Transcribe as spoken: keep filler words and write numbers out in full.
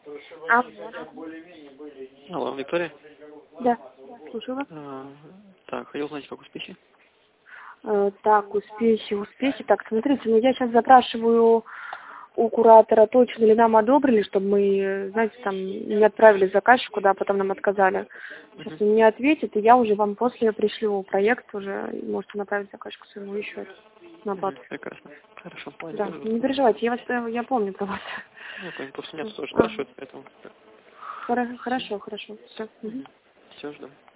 А, Алло, Виктория? да, слушаю вас. А, так, хотел узнать, как успехи? Э, так, успехи, успехи. Так, смотрите, ну я сейчас запрашиваю у куратора, точно ли нам одобрили, чтобы мы, знаете, там не отправили заказчику, да, потом нам отказали. Сейчас Угу. он мне ответит, и я уже вам после пришлю проект уже, и можете направить заказчику своему еще на Угу. оплату. Прекрасно. Хорошо, понял. Да, не переживайте, я вас, я помню про вас. Ну, понял, просто меня тоже А, спрашивают, поэтому... хоро- хорошо, хорошо, все. Угу. Все, жду.